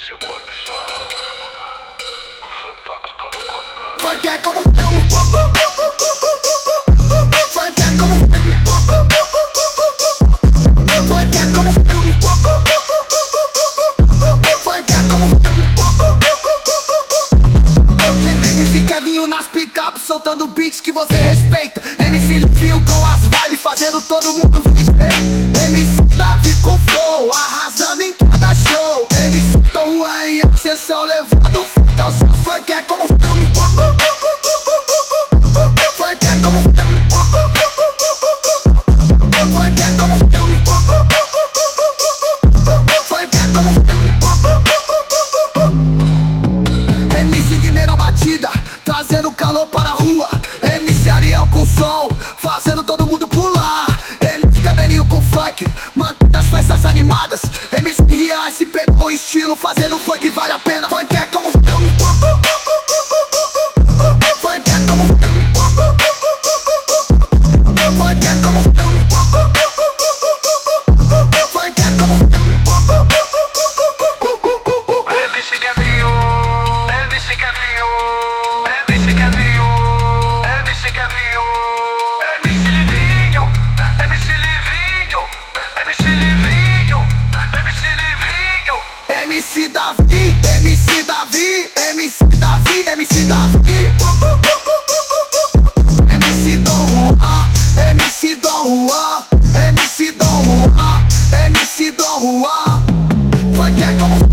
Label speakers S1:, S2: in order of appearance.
S1: Funk é como funk é como funk é como funk é como MC Kevinho nas pick-up, soltando beats que você respeita. MC Livinho com as vibes, fazendo todo mundo viver. MC Davi com flow, arrasando em cada show. MC Tom Juan em ascensão, levando então seu funk é como funk é como funk é como funk é como MC Guineira batida, trazendo calor para a rua. MC Ariel com som, fazendo todo mundo pular. MC Cabelinho com funk, mantendo as festas animadas. MC Rian se pegou o estilo, fazendo funk vale a pena. Funk é como funk é como funk é como
S2: MC Kevinho, MC Kevinho, MC Kevinho, MC Kevinho, MC Livinho, MC Livinho, MC Livinho, MC Livinho,
S1: MC Davi, MC Davi, MC Davi, MC Davi, MC Dom Juan, MC Dom Juan, MC Dom Juan, MC Dom Juan. Funk é como